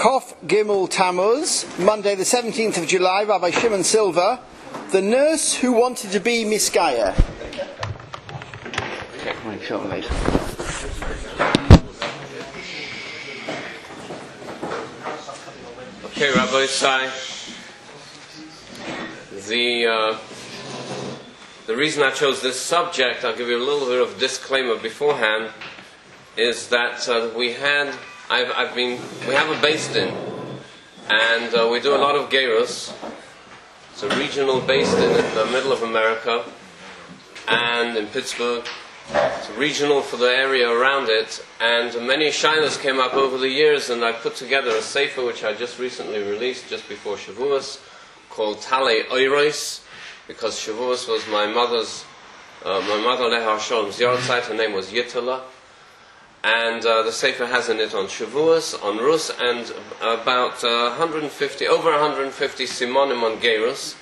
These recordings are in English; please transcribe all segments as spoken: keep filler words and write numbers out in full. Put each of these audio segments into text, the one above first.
Kof Gimel Tammuz, Monday the seventeenth of July, Rabbi Shimon Silver, the nurse who wanted to be Miskaya. Check my film later. Okay, Rabbi Shai, the, uh, the reason I chose this subject, I'll give you a little bit of disclaimer beforehand, is that uh, we had, I've, I've been, we have a Beis Din, and uh, we do a lot of Gerus. It's a regional Beis Din in the middle of America, and in Pittsburgh. It's regional for the area around it, and many shilas came up over the years, and I put together a sefer which I just recently released, just before Shavuos, called Talei Oiros, because Shavuos was my mother's, uh, my mother Leha Sholm's Yortzeit, her name was Yitala, and uh, the sefer has in it on Shavuos, on Rus, and about uh, one hundred fifty, over one hundred fifty simonim on Gerus.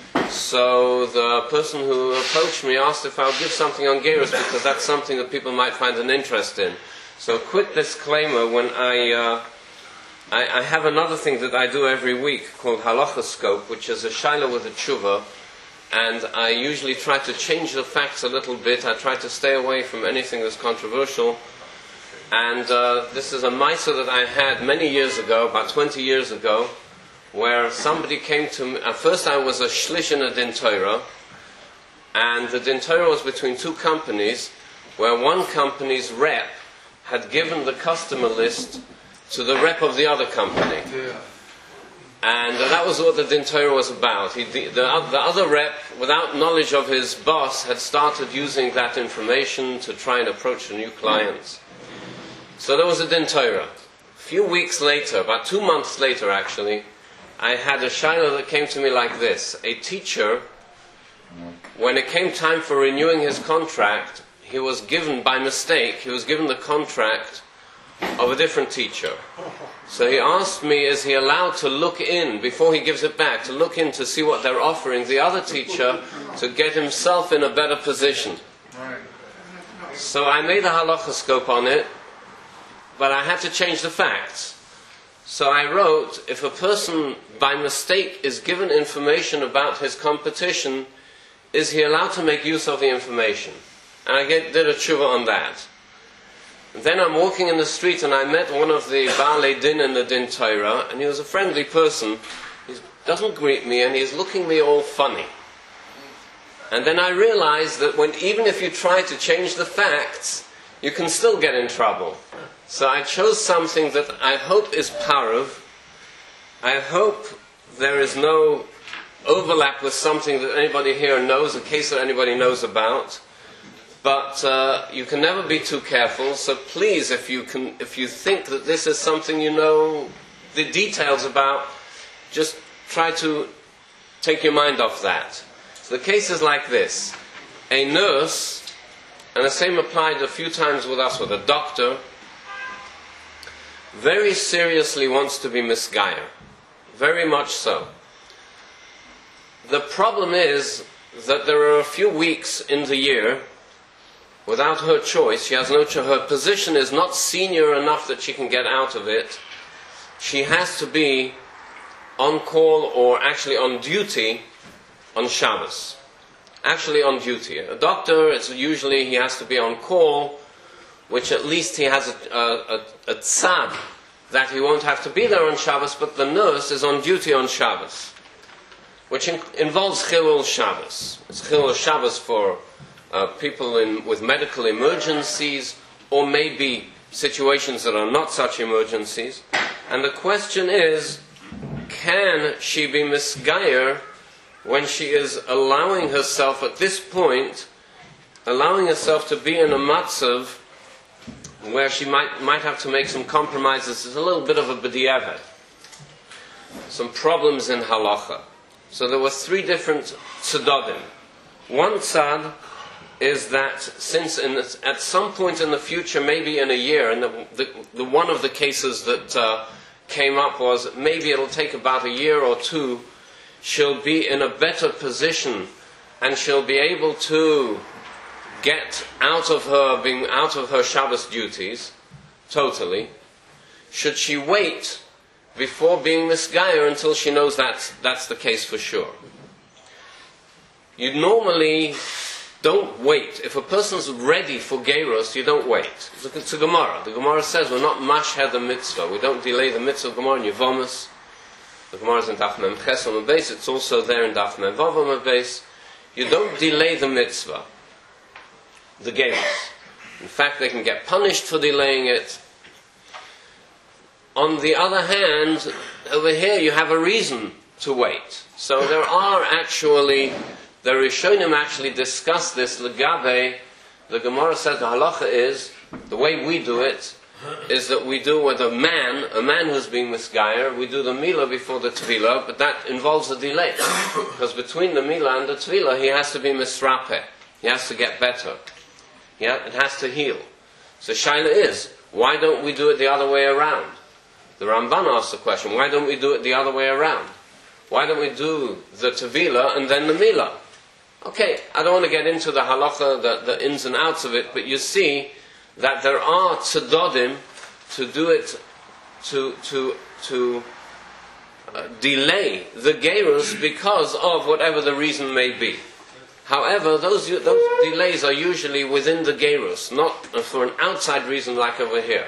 So the person who approached me asked if I would give something on Gerus, because that's something that people might find an interest in. So quick disclaimer, when I, uh, I, I have another thing that I do every week called Halachoscope, which is a shaila with a tshuva, and I usually try to change the facts a little bit. I try to stay away from anything that's controversial. And uh, this is a maisa that I had many years ago, about twenty years ago, where somebody came to me. At first I was a shlish in a din Torah, and the din Torah was between two companies, where one company's rep had given the customer list to the rep of the other company. Yeah. And uh, that was what the din Torah was about. He, the, the, the other rep, without knowledge of his boss, had started using that information to try and approach the new clients. So there was a din Torah. A few weeks later, about two months later actually, I had a shaila that came to me like this. A teacher, when it came time for renewing his contract, he was given, by mistake, he was given the contract of a different teacher. So he asked me, is he allowed to look in, before he gives it back, to look in to see what they're offering the other teacher to get himself in a better position. So I made a halachoscope on it, but I had to change the facts. So I wrote, if a person by mistake is given information about his competition, is he allowed to make use of the information? And I get, did a tshuva on that. And then I'm walking in the street and I met one of the Baalei Din in the Din Torah, and he was a friendly person. He doesn't greet me and he's looking me all funny. And then I realized that when, even if you try to change the facts, you can still get in trouble. So I chose something that I hope is parav. I hope there is no overlap with something that anybody here knows, a case that anybody knows about. But uh, you can never be too careful. So please, if you can, if you think that this is something you know the details about, just try to take your mind off that. So the case is like this: a nurse, and the same applied a few times with us, with a doctor, very seriously wants to be misgayer. Very much so. The problem is that there are a few weeks in the year, without her choice, she has no choice, her position is not senior enough that she can get out of it. She has to be on call, or actually on duty, on Shabbos. Actually on duty. A doctor, it's usually he has to be on call, which at least he has a, a, a, a tzad that he won't have to be there on Shabbos, but the nurse is on duty on Shabbos, which in, involves Chilul Shabbos. It's Chilul Shabbos for uh, people in, with medical emergencies, or maybe situations that are not such emergencies. And the question is, can she be misgayer when she is allowing herself at this point, allowing herself to be in a matzav where she might might have to make some compromises? It's a little bit of a b'diavad, some problems in halacha. So there were three different tzedadim. One tzad is that since in this, at some point in the future, maybe in a year, and the, the, the one of the cases that uh, came up was maybe it'll take about a year or two, she'll be in a better position and she'll be able to get out of her being out of her Shabbos duties totally. Should she wait before being misgayer until she knows that's, that's the case for sure. You normally don't wait. If a person's ready for Geirus, you don't wait. Look at the Gemara. The Gemara says we're not mashhed the mitzvah. We don't delay the mitzvah of Gemara in Yevomus. The Gemara is in Daf Mem Ches on the base. It's also there in Daf Mem Vav on the base. You don't delay the mitzvah, the Geirus. In fact, they can get punished for delaying it. On the other hand, over here you have a reason to wait. So there are actually... The Rishonim actually discuss this. Legabe, the Gemara says the halacha is, the way we do it, is that we do with a man, a man who's being misgayer, we do the milah before the tevilah, but that involves a delay. Because between the milah and the tevilah, he has to be misrape. He has to get better. Yeah, it has to heal. So shaila is, why don't we do it the other way around? The Ramban asks the question, why don't we do it the other way around? Why don't we do the tevilah and then the milah? Okay, I don't want to get into the halacha, the, the ins and outs of it, but you see that there are tzedodim to do it, to to to uh, delay the gerus because of whatever the reason may be. However, those those delays are usually within the gerus, not for an outside reason like over here.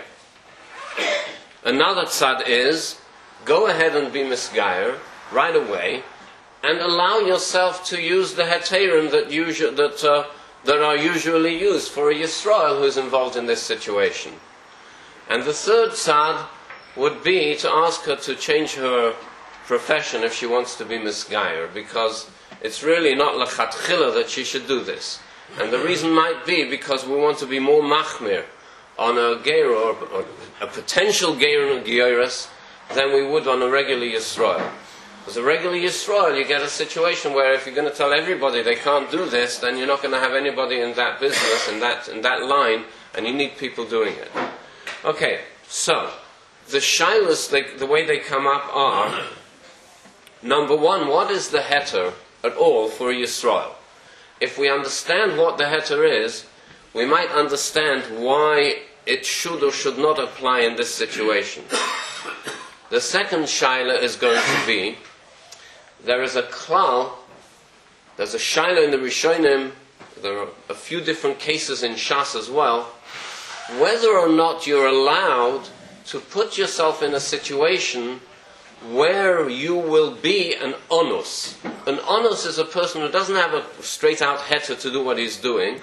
Another tzad is, go ahead and be misgayer right away, and allow yourself to use the heterim that, usu- that, uh, that are usually used for a Yisrael who is involved in this situation. And the third tzad would be to ask her to change her profession if she wants to be misgayer, because it's really not lechatchila that she should do this. And the reason might be because we want to be more machmir on a geir or, or a potential geir and geiris than we would on a regular Yisrael. As a regular Yisrael, you get a situation where if you're going to tell everybody they can't do this, then you're not going to have anybody in that business, in that in that line, and you need people doing it. Okay, so the shilas, they, the way they come up are, number one, what is the heter at all for a Yisrael? If we understand what the heter is, we might understand why it should or should not apply in this situation. The second shaila is going to be, there is a klal, there's a shaila in the Rishonim, there are a few different cases in Shas as well, whether or not you're allowed to put yourself in a situation where you will be an onus. An onus is a person who doesn't have a straight out heter to do what he's doing,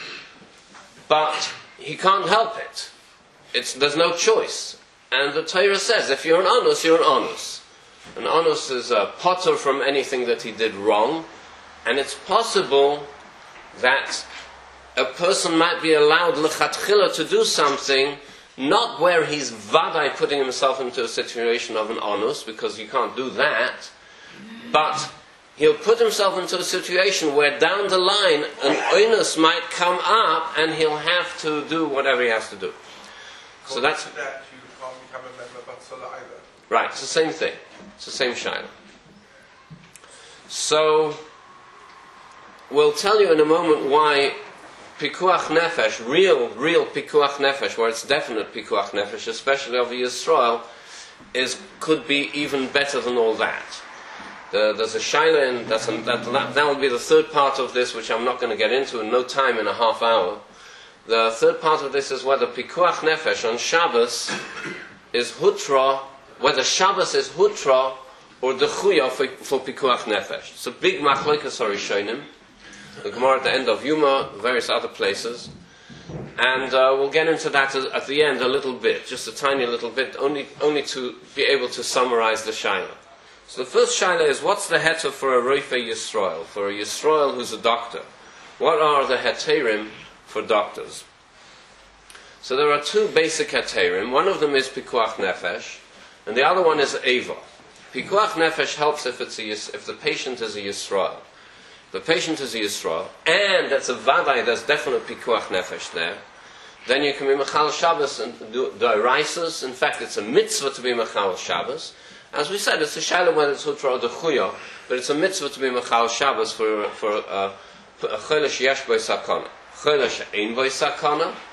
but he can't help it. It's, there's no choice. And the Torah says, if you're an onus, you're an onus. An onus is a potter from anything that he did wrong, and it's possible that a person might be allowed lechatchila to do something, not where he's vadai putting himself into a situation of an onus, because you can't do that, but he'll put himself into a situation where down the line an onus might come up, and he'll have to do whatever he has to do. So that's... that you can't become a member of Batzola either. Right, it's the same thing. It's the same shayla. So, we'll tell you in a moment why pikuach nefesh, real, real pikuach nefesh, where it's definite pikuach nefesh, especially over Yisrael, is, could be even better than all that. The, there's a shayla, and that's a, that, that will be the third part of this, which I'm not going to get into in no time, in a half hour. The third part of this is whether pikuach nefesh on Shabbos is hutra, whether Shabbos is hutra or dechuya for, for pikuach nefesh. It's a big machlokas harishonim. The Gemara at the end of Yuma, various other places, and uh, we'll get into that at the end a little bit, just a tiny little bit, only only to be able to summarize the shayla. So the first shayla is, what's the heter for a roifei Yisrael, for a Yisrael who's a doctor? What are the heterim for doctors? So there are two basic heterim. One of them is pikuach nefesh, and the other one is eva. Pikuach nefesh helps if it's a, if the patient is a Yisrael. The patient is a Yisrael, and that's a vadai, there's definite pikuach nefesh there. Then you can be mechal Shabbos and do doiraisas. In fact, it's a mitzvah to be mechal Shabbos. As we said, it's a shayla whether it's hutra or dechuya, but it's a mitzvah to be mechal Shabbos for for uh, a cholesh yesh bo sakana. Cholesh ein bo sakana,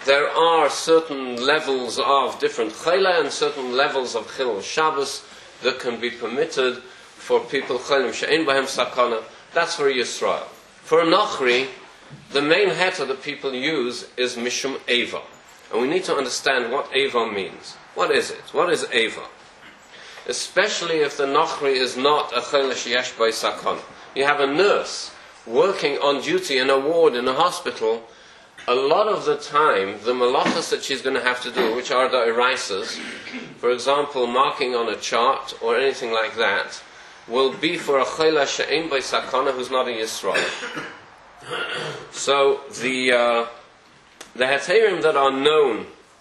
there are certain levels of different chayla and certain levels of chilul Shabbos that can be permitted for people chaylim she'ein bahem sakana. That's for Yisrael. For a Nochri, the main heter that people use is Mishum Eva. And we need to understand what Eva means. What is it? What is Eva? Especially if the Nochri is not a chayla sheyesh by sakana. You have a nurse working on duty in a ward in a hospital. A lot of the time, the malachas that she's going to have to do, which are the eraisas, for example, marking on a chart or anything like that, will be for a chayla she'ein by sakana who's not a Yisrael. So the uh, the heterim that are known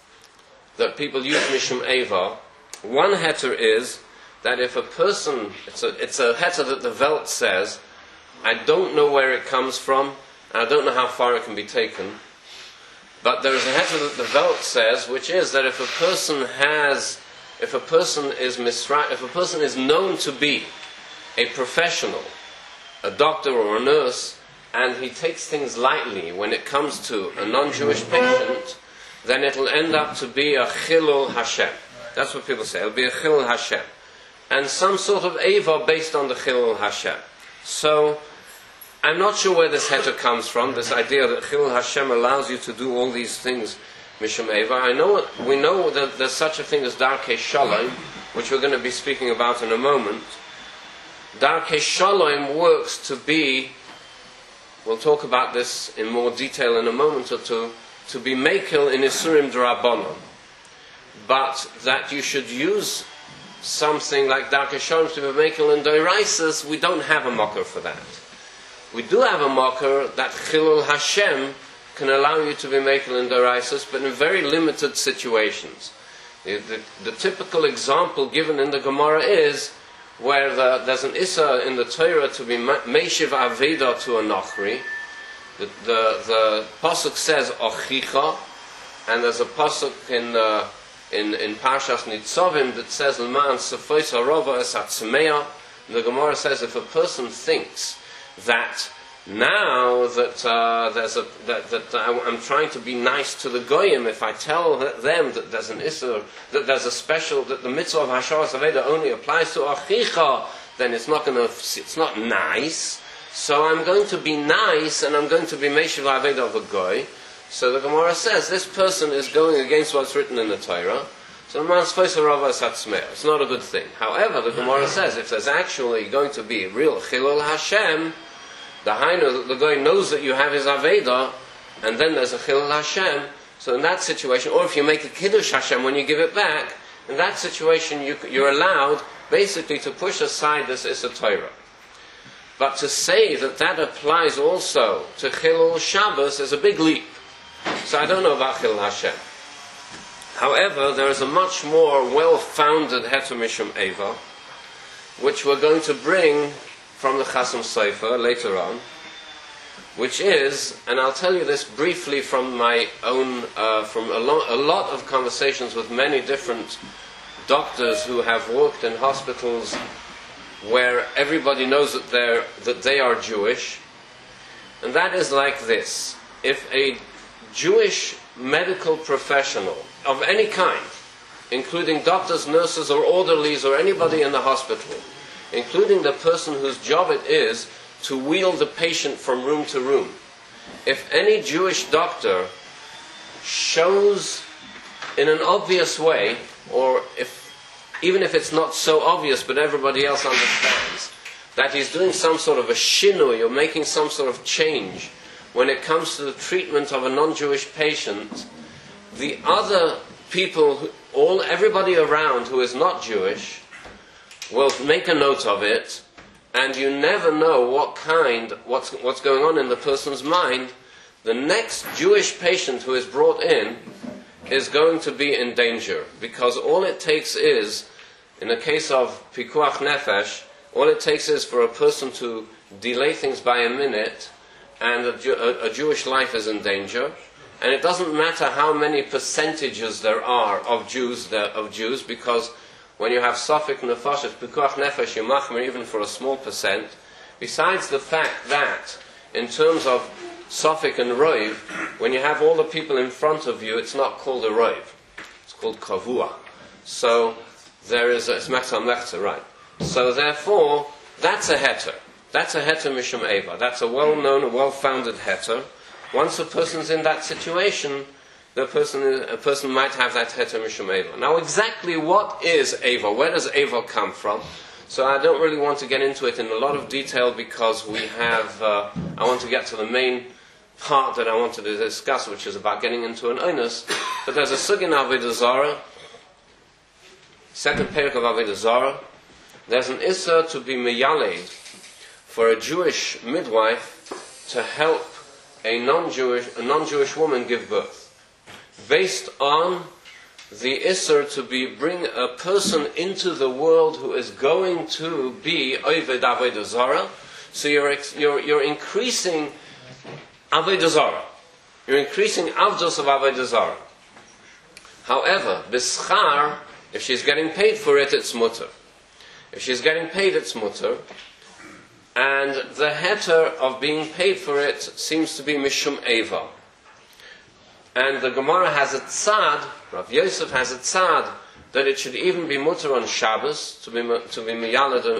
that people use mishum eva, one heter is that if a person, it's a, it's a heter that the Welt says, I don't know where it comes from, and I don't know how far it can be taken. But there is a heter that the Welt says, which is that if a person has, if a person is misra, if a person is known to be a professional, a doctor or a nurse, and he takes things lightly when it comes to a non-Jewish patient, then it'll end up to be a chilul Hashem. That's what people say. It'll be a chilul Hashem, and some sort of eva based on the chilul Hashem. So I'm not sure where this heter comes from, this idea that Chilul Hashem allows you to do all these things, Mishum Eva. I know, we know that there's such a thing as Darkei Shalom, which we're going to be speaking about in a moment. Darkei Shalom works to be, we'll talk about this in more detail in a moment or two, to be Mekel in Isurim D'Rabbanan. But that you should use something like Darkei Shalom to be Mekel in D'Oraisas, we don't have a mocker for that. We do have a mocker that Chilul Hashem can allow you to be Mekel in D'Oraisas, but in very limited situations. The, the, the typical example given in the Gemara is where the, there's an Issa in the Torah to be Meishiv Aveda to a Nochri. The, the, the Pasuk says Ochicha, and there's a Pasuk in, uh, in, in Parshas Nitzavim that says L'ma'an Sefos Harova Es Atzmeya. The Gemara says if a person thinks that now that uh, there's a that, that I'm trying to be nice to the goyim, if I tell them that there's an issur, that there's a special, that the mitzvah of Hasharas Aveda only applies to Achicha, then it's not going to, it's not nice. So I'm going to be nice, and I'm going to be Meishiv Aveda of a goy. So the Gemara says this person is going against what's written in the Torah. So it's not a good thing. However, the Gemara says if there's actually going to be real Chilul Hashem, the Hainu, the guy knows that you have his Aveda, and then there's a Chilul Hashem. So in that situation, or if you make a Kiddush Hashem when you give it back, in that situation you, you're allowed basically to push aside this Issa Torah. But to say that that applies also to Chilul Shabbos is a big leap. So I don't know about Chilul Hashem. However, there is a much more well-founded Heter Mishum Eva, which we're going to bring from the Chasam Sofer later on, which is, and I'll tell you this briefly from my own, uh, from a, lo- a lot of conversations with many different doctors who have worked in hospitals where everybody knows that they're that they are Jewish, and that is like this: if a Jewish medical professional of any kind, including doctors, nurses, or orderlies, or anybody in the hospital, including the person whose job it is to wheel the patient from room to room, if any Jewish doctor shows in an obvious way, or if even if it's not so obvious but everybody else understands, that he's doing some sort of a shinui or making some sort of change when it comes to the treatment of a non-Jewish patient, the other people, who, all everybody around who is not Jewish, will make a note of it, and you never know what kind, what's, what's going on in the person's mind. The next Jewish patient who is brought in is going to be in danger, because all it takes is, in the case of Pikuach Nefesh, all it takes is for a person to delay things by a minute, and a, a, a Jewish life is in danger. And it doesn't matter how many percentages there are of Jews, there, of Jews, because when you have Safik Nefesh, Pikuach Nefesh, you machmir even for a small percent. Besides the fact that, in terms of Sofik and Roiv, when you have all the people in front of you, it's not called a Roiv. It's called Kavua. So there is a, it's Mechta Mechta, right. So therefore, that's a heter. That's a heter mishum eva. That's a well-known, a well-founded heter. Once a person's in that situation, the person, a person might have that heter mishum eva. Now exactly what is eva? Where does eva come from? So I don't really want to get into it in a lot of detail because we have, uh, I want to get to the main part that I wanted to discuss, which is about getting into an onus. But there's a sugya in Avodah Zarah, second parak of Avodah Zarah. There's an issa to be meyaled for a Jewish midwife to help a non-Jewish, a non-Jewish woman give birth, based on the Isser to be bring a person into the world who is going to be Oved Avodah Zarah. So you're, you're, you're increasing Avodah Zarah. You're increasing Avdos of Avodah Zarah. However, B'schar, if she's getting paid for it, it's mutter. If she's getting paid, it's mutter. And the heter of being paid for it seems to be Mishum Eva. And the Gemara has a tzad, Rav Yosef has a tzad, that it should even be mutter on Shabbos, to be to be miyalad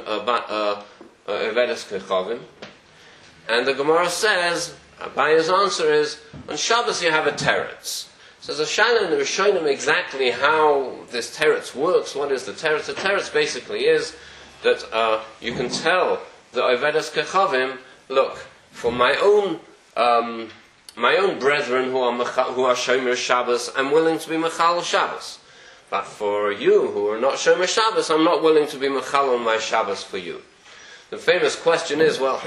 Avedas Kechavim. And the Gemara says, Abaya's answer is, on Shabbos you have a teretz. So there's a shayla in the Rishonim exactly how this teretz works. What is the teretz? The teretz basically is that uh, you can tell the Avedas Kechavim, look, for my own... Um, My own brethren who are mecha, who are Shomer Shabbos, I'm willing to be Mechal Shabbos. But for you who are not Shomer Shabbos, I'm not willing to be Mechal on my Shabbos for you. The famous question is, well,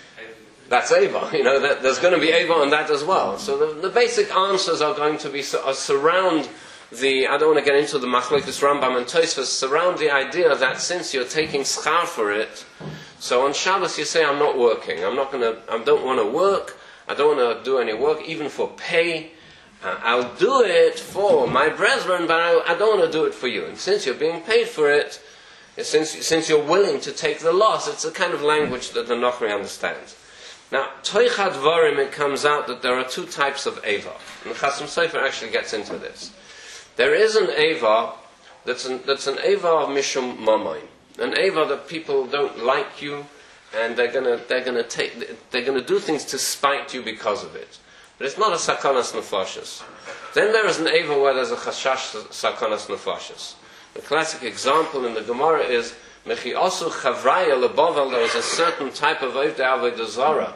that's Eva. You know, that, there's going to be Eva on that as well. So the, the basic answers are going to be are surround the. I don't want to get into the Machlokes Rambam and Tosfos. Surround the idea that since you're taking schar for it, so on Shabbos you say, I'm not working. I'm not going to. I don't want to work. I don't want to do any work, even for pay. Uh, I'll do it for my brethren, but I, I don't want to do it for you. And since you're being paid for it, since, since you're willing to take the loss, it's a kind of language that the Nochri understands. Now, Toichat Varim, it comes out that there are two types of Eva. And the Chasam Sofer actually gets into this. There is an Eva that's an, that's an Eva of Mishum Mamoin. An Eva that people don't like you, and they're gonna they're gonna take they're gonna do things to spite you because of it. But it's not a sakanas nefashos. Then there is an eva where there's a chashash sakanas nefashos. The classic example in the Gemara is mechi osu chavraya lebavel. There was a certain type of Ovdei Avodah Zarah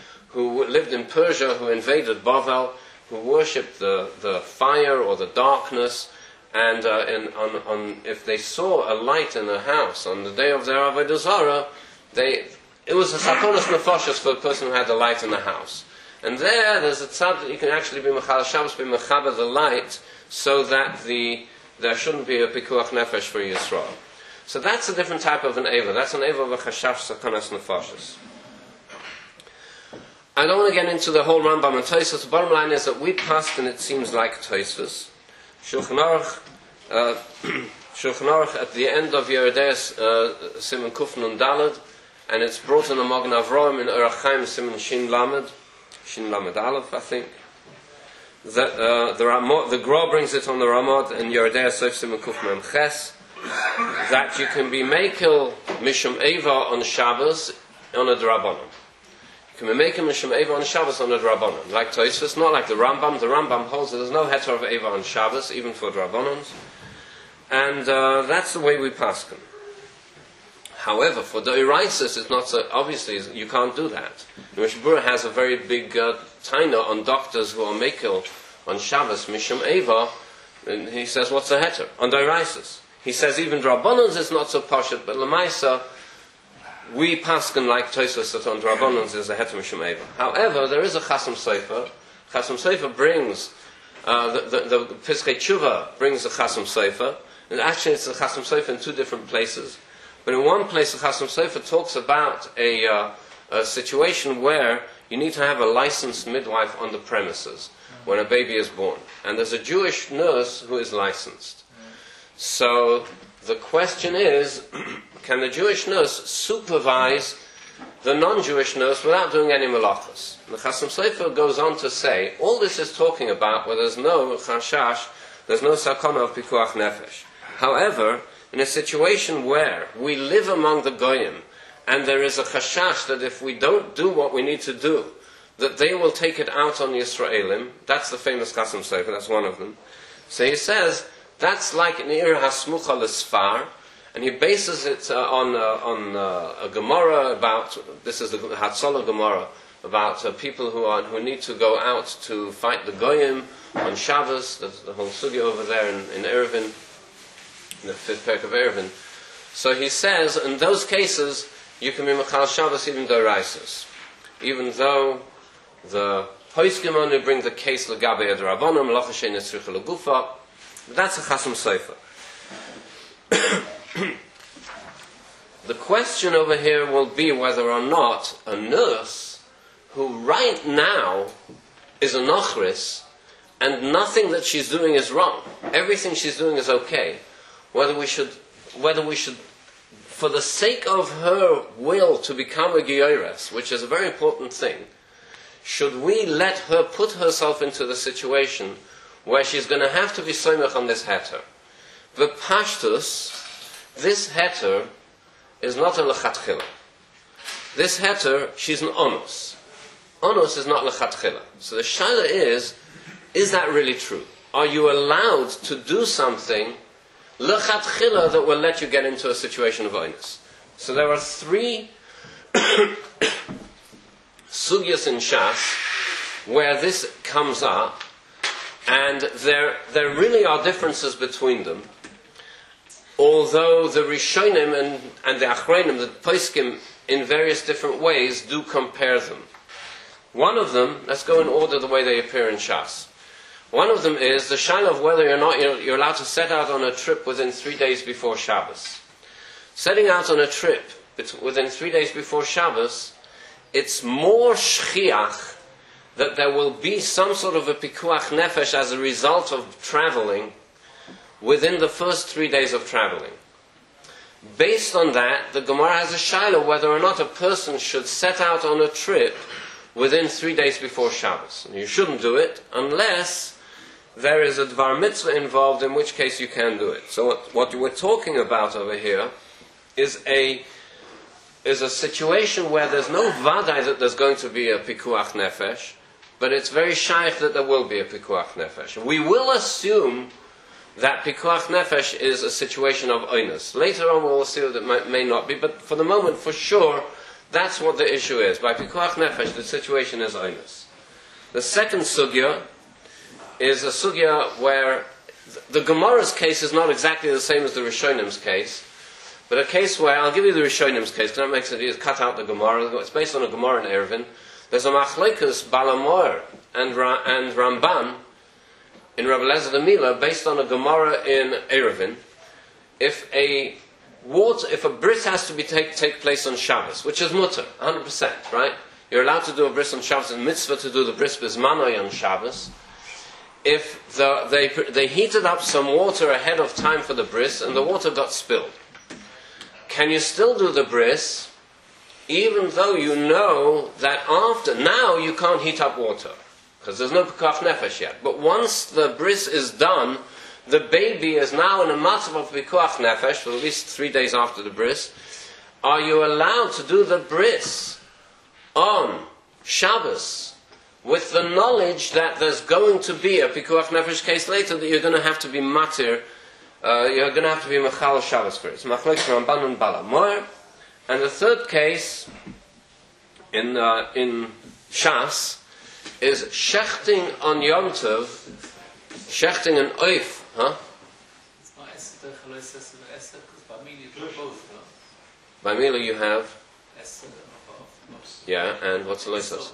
who lived in Persia, who invaded Bavel, who worshipped the, the fire or the darkness, and uh, in, on, on if they saw a light in a house on the day of their Avodah Zarah, they it was a sakonas nefashos for a person who had a light in the house. And there, there's a tzad that you can actually be mechal Shabbos, be mechaber the light, so that the there shouldn't be a pikuach nefesh for Yisrael. So that's a different type of an eva. That's an eva of a chashash sakonas nefashos. I don't want to get into the whole Rambam and Tosfos. The bottom line is that we passed, and it seems like Tosfos. Shulchan Aruch, uh, Shulchan Aruch at the end of Yeredeus uh, Simon Kuf Nun Daled, and it's brought in the Magen Avraham in Orach Chaim Simon Shin Lamed, Shin Lamed Aleph, I think. That uh, the Ramad, the Gra brings it on the Ramad in Yeredeus Sof Simon Kuf Mem Ches, that you can be Mekel Mishum Eva on Shabbos on a Drabanan. You can be Mekel Mishum Eva on Shabbos on a Drabanan. Like Tosfos, not like the Rambam. The Rambam holds that there's no heter of Eva on Shabbos, even for Drabanans. And uh, that's the way we paskin. However, for the Iraisis, it's not so, obviously, you can't do that. Mishnah Berurah has a very big uh, taina on doctors who are mekel on Shabbos, Mishum Eva, and he says, what's the heter? On the Iraisis. He says, even Drabanans is not so poshet, but Lamaisa, we paskin like Tosfos that on Drabanans is a heter Mishum Eva. However, there is a Chasam Sofer. Chasam Sofer brings, uh, the, the, the Piskei Tshuva brings a Chasam Sofer, and actually it's a Chasam Sofer in two different places. But in one place, the Chasam Sofer talks about a, uh, a situation where you need to have a licensed midwife on the premises when a baby is born. And there's a Jewish nurse who is licensed. So the question is, can the Jewish nurse supervise the non-Jewish nurse without doing any malachas. The Chasam Sofer goes on to say, all this is talking about where there's no chashash, there's no sakana of pikuach nefesh. However, in a situation where we live among the goyim, and there is a chashash that if we don't do what we need to do, that they will take it out on the Yisraelim, that's the famous Chasam Sofer, that's one of them. So he says, that's like an ir hasmucha l'sfar, and he bases it uh, on uh, on uh, a Gemara about, this is the Hatzalah Gemara, about uh, people who are who need to go out to fight the Goyim on Shabbos, the, the whole sugya over there in, in Eruvin, in the fifth parak of Eruvin. So he says, in those cases, you can be Machal Shabbos even d'oraisas. Even though the Poskim only bring the case L'gabe Ed Rabbanim, L'cha she'ein tzricha l'gufa, that's a Chasam Sofer. The question over here will be whether or not a nurse who right now is a nochris and nothing that she's doing is wrong, everything she's doing is okay, whether we should, whether we should, for the sake of her will to become a Giyores, which is a very important thing, should we let her put herself into the situation where she's going to have to be soymech on this heter? The pashtus, this heter is not a lechatchila. This heter, she's an onus. Onus is not lechatchila. So the shaila is, is that really true? Are you allowed to do something lechatchila that will let you get into a situation of onus? So there are three sugyas in Shas where this comes up, and there there really are differences between them. Although the Rishonim and, and the Achronim, the Poskim, in various different ways, do compare them. One of them, let's go in order the way they appear in Shas. One of them is the shaila of whether or not you're, you're allowed to set out on a trip within three days before Shabbos. Setting out on a trip within three days before Shabbos, it's more shchiach that there will be some sort of a pikuach nefesh as a result of traveling within the first three days of traveling. Based on that, the Gemara has a shaila whether or not a person should set out on a trip within three days before Shabbos. And you shouldn't do it unless there is a dvar mitzvah involved, in which case you can do it. So what, what we're talking about over here is a is a situation where there's no vadai that there's going to be a pikuach nefesh, but it's very shaykh that there will be a pikuach nefesh. We will assume that pikuach nefesh is a situation of oinus. Later on we'll see that it may, may not be, but for the moment, for sure, that's what the issue is. By pikuach nefesh, the situation is oinus. The second sugya is a sugya where the Gemara's case is not exactly the same as the Rishonim's case, but a case where, I'll give you the Rishonim's case, because that makes it easy, cut out the Gemara. It's based on a Gemara in Eruvin. There's a machlekes Balamor and, Ra- and Ramban in Rabbi Eliezer the Mila, based on a Gemara in Eruvin. If a water, if a bris has to be take, take place on Shabbos, which is mutter, one hundred percent, right? You're allowed to do a bris on Shabbos, and mitzvah to do the bris bismanoi on Shabbos. If the, they, they heated up some water ahead of time for the bris, and the water got spilled, can you still do the bris, even though you know that after, now you can't heat up water, because there's no pekuach nefesh yet. But once the bris is done, the baby is now in a matzav of pekuach nefesh, for at least three days after the bris. Are you allowed to do the bris on Shabbos with the knowledge that there's going to be a pekuach nefesh case later, that you're going to have to be matir, uh, you're going to have to be mechal Shabbos for it? It's machlokes Ramban and Balamor. And the third case in uh, in Shas is shechting on Yom Tov, shechting an oif, huh? By Mila you have, yeah, and what's the loisas?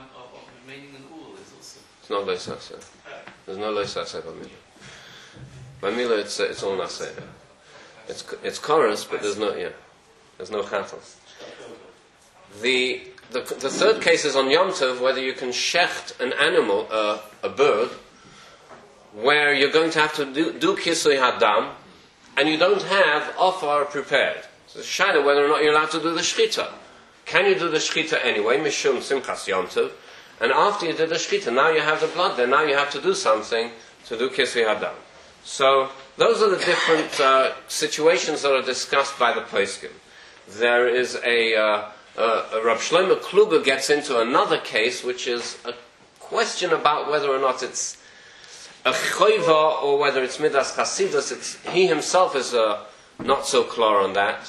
It's not loisas, yeah. There's no loisas by Mila. By Mila it's it's all naseh. It's it's chorus, but there's no, yeah. There's no chatal. The, the the third case is on Yom Tov, whether you can shecht an animal, uh, a bird, where you're going to have to do, do kisui hadam, and you don't have offer prepared. So it's shaila whether or not you're allowed to do the shchita. can you do the shchita anyway, mishum simchas yom tov, and after you did the shchita, now you have the blood there, now you have to do something to do kisui hadam. So, those are the different uh, situations that are discussed by the poskim. There is a, uh, uh, a Rav Shlomo Kluger gets into another case, which is a question about whether or not it's a choiva or whether it's midas chasidus. It's, he himself is uh, not so clear on that.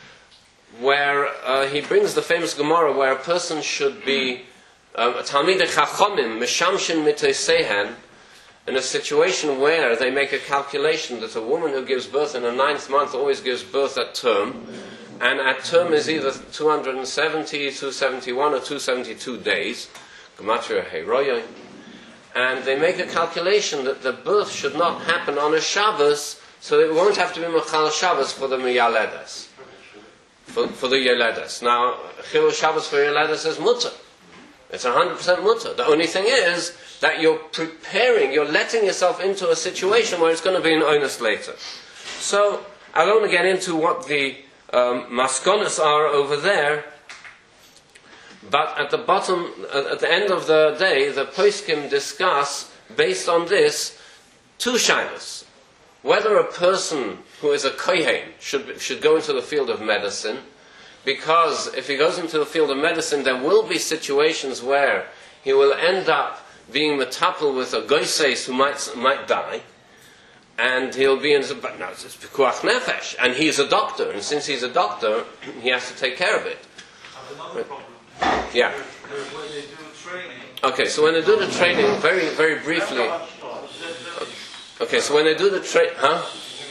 Where uh, he brings the famous Gemara where a person should be um, a talmidei chachomim meshamshin mitosehen, in a situation where they make a calculation that a woman who gives birth in a ninth month always gives birth at term, and at term is either two hundred seventy, two hundred seventy-one or two hundred seventy-two days, gematria heiroya, and they make a calculation that the birth should not happen on a Shabbos, so it won't have to be Mechal Shabbos for the Yaledes, for, for the Yaledes. Now, Chilul Shabbos for Yaledes is mutter. It's one hundred percent mutter. The only thing is that you're preparing, you're letting yourself into a situation where it's going to be an onus later. So, I don't want to get into what the um, maskonas are over there, but at the bottom, at the end of the day, the poskim discuss, based on this, two shaylos. Whether a person who is a kohen should, should go into the field of medicine, because if he goes into the field of medicine, there will be situations where he will end up being metapel with a goises who might might die, and he'll be in. But no, it's pikuach nefesh, and he's a doctor, and since he's a doctor, he has to take care of it. Another problem. Yeah. When they do training. Okay, so when they do the training, very very briefly. Okay, so when they do the tra- huh?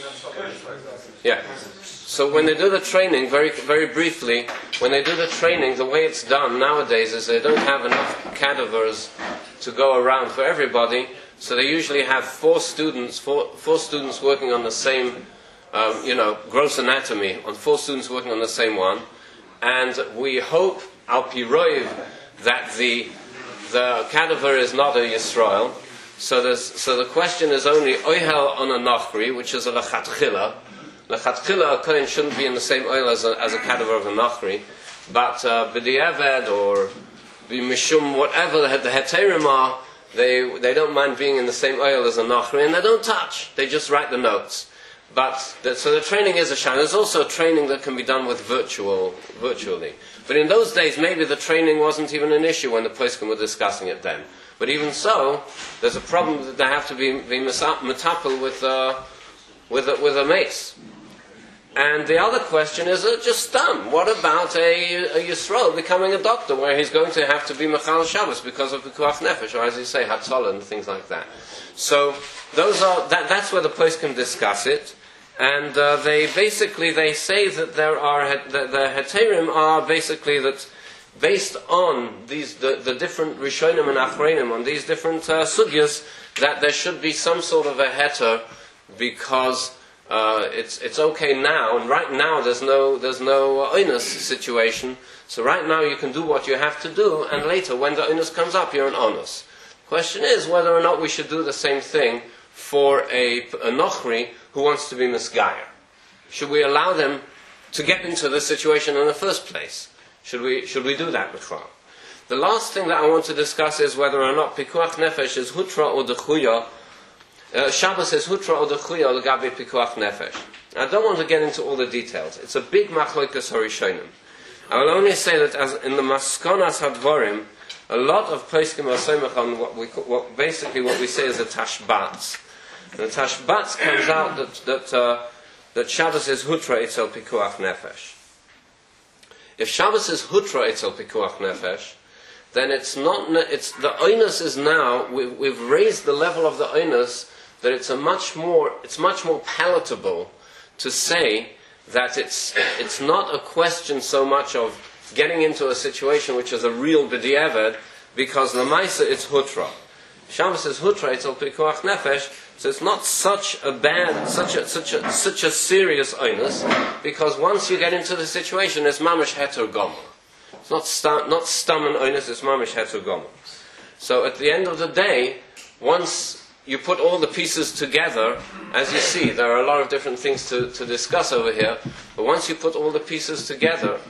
Yeah. So when they do the training, very very briefly, when they do the training, the way it's done nowadays is they don't have enough cadavers to go around for everybody, so they usually have four students, four, four students working on the same, um, you know, gross anatomy, on four students working on the same one, and we hope, al pi roiv, that the the cadaver is not a Yisrael. So there's, so the question is only oihel on a nachri, which is a lechatchila. Lechatchila, a kohen shouldn't be in the same oil as a, as a cadaver of a nachri, but uh, b'di'eved or b'mishum, whatever the, the heterim are, they they don't mind being in the same oil as a nachri, and they don't touch. They just write the notes. But the, so the training is a sham. There's also training that can be done with virtual, virtually. But in those days, maybe the training wasn't even an issue when the poskim were discussing it then. But even so, there's a problem that they have to be, be metapel with, uh, with, a, with a mace. And the other question is uh, just done. What about a, a Yisrael becoming a doctor, where he's going to have to be Mechal Shabbos because of Pikuach Nefesh, or as you say, Hatzalah and things like that. So those are that, that's where the poskim discuss it. And uh, they basically, they say that there are, the, the heterim are basically that based on these, the, the different Rishonim and Achreinim, on these different uh, sugyas, that there should be some sort of a heter, because uh, it's it's okay now, and right now there's no there's no onus situation, so right now you can do what you have to do, and later when the onus comes up, you're an onus. Question is whether or not we should do the same thing for a, a nochri who wants to be misgayer. Should we allow them to get into this situation in the first place? Should we should we do that, B'chol? The last thing that I want to discuss is whether or not Pikuach Nefesh is Hutra or Dechuya. Uh, Shabbos is Hutra or Dechuya l'gabi Pikuach Nefesh. I don't want to get into all the details. It's a big machlokas harishonim. I will only say that as in the Maskonas Hadvarim, a lot of poskim are soimach on what we what basically what we say is a tashbats. And the tashbats comes out that that uh, that Shabbos is Hutra itzel Pikuach Nefesh. If Shabbos is Hutra itzel Pikuach Nefesh, then it's not. It's the onus is now. We've, we've raised the level of the onus that it's a much more. It's much more palatable to say that it's it's not a question so much of getting into a situation which is a real b'di'eved, because l'maisa it's Hutra. Shabbos is Hutra itzel Pikuach Nefesh. So it's not such a bad, such a such a such a serious onus, because once you get into the situation, it's mamish heter gomer. It's not sta- not stam and onus, it's mamish heter gomer. So at the end of the day, once you put all the pieces together, as you see, there are a lot of different things to, to discuss over here. But once you put all the pieces together,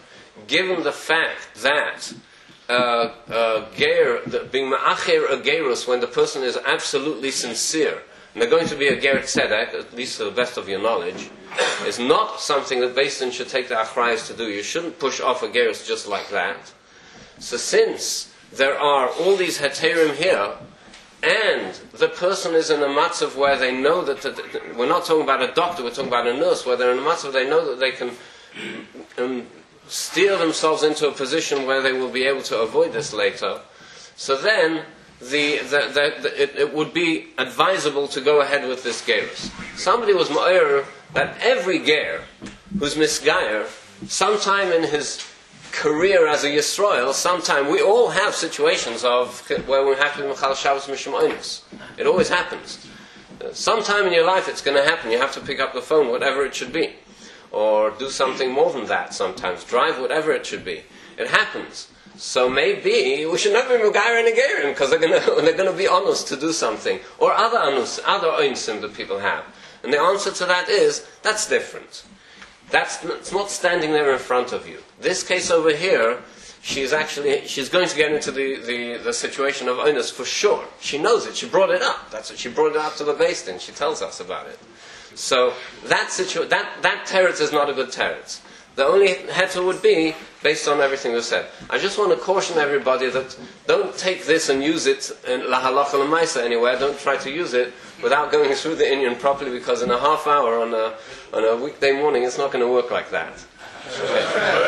given the fact that uh, uh, ger, the, being ma'acher a gerus when the person is absolutely sincere, and they're going to be a ger tzedek, at least to the best of your knowledge, is not something that Beis Din should take the achrayas to do. You shouldn't push off a gerus just like that. So since there are all these heterim here, and the person is in a matzav where they know that, the, we're not talking about a doctor, we're talking about a nurse, where they're in a matzav they know that they can um, steer themselves into a position where they will be able to avoid this later. So then the, the, the, the, it, it would be advisable to go ahead with this gerus. Somebody was ma'ir that every ger who's misgayer, sometime in his career as a Yisrael, sometime, we all have situations of where we have to be Mechal Shabbos Mishum Oinus. It always happens. Sometime in your life it's going to happen. You have to pick up the phone, whatever it should be. Or do something more than that sometimes. Drive, whatever it should be. It happens. So maybe we should never be Megayer and Negerim, because they're going to they're going to be honest to do something. Or other anus, other oinsim that people have. And the answer to that is, that's different. That's it's not standing there in front of you. This case over here, she's actually she's going to get into the, the, the situation of oinus for sure. She knows it. She brought it up. That's what she brought it up to the Beis Din. She tells us about it. So that situ- that that teretz is not a good teretz. The only heter would be based on everything we've said. I just want to caution everybody that don't take this and use it in la halacha l'maisa anywhere. Don't try to use it without going through the inyan properly, because in a half hour on a on a weekday morning it's not going to work like that. Okay.